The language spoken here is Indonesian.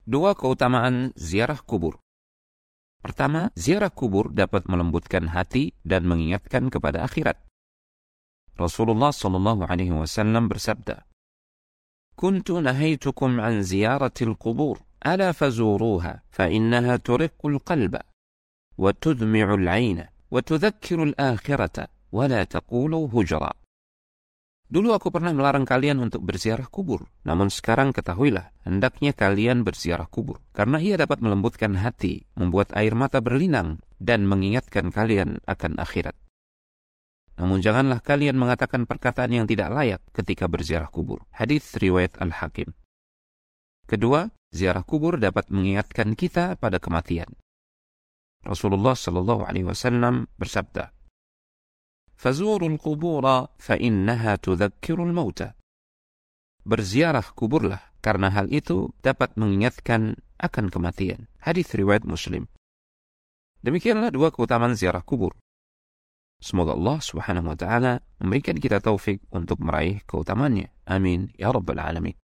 Dua keutamaan ziarah kubur. Pertama, ziarah kubur dapat melembutkan hati dan mengingatkan kepada akhirat. Rasulullah SAW bersabda, "Kuntu nahaitukum an ziyaratil qubur, ala fazuruha, fa innaha turiqqul qalba, wa tudmi'ul 'aina, wa tudzakkirul akhirata, wa la taqulu hujra." Dulu aku pernah melarang kalian untuk berziarah kubur, namun sekarang ketahuilah, hendaknya kalian berziarah kubur, karena ia dapat melembutkan hati, membuat air mata berlinang, dan mengingatkan kalian akan akhirat. Namun janganlah kalian mengatakan perkataan yang tidak layak ketika berziarah kubur. Hadits riwayat Al-Hakim. Kedua, ziarah kubur dapat mengingatkan kita pada kematian. Rasulullah SAW bersabda, "Fazurul qubura fa innaha tudzakkirul mauta." Berziarah kuburlah, karena hal itu dapat mengingatkan akan kematian. Hadits riwayat Muslim. Demikianlah dua keutamaan ziarah kubur. Semoga Allah Subhanahu wa taala memberikan kita taufik untuk meraih keutamaannya. Amin ya rabbal alamin.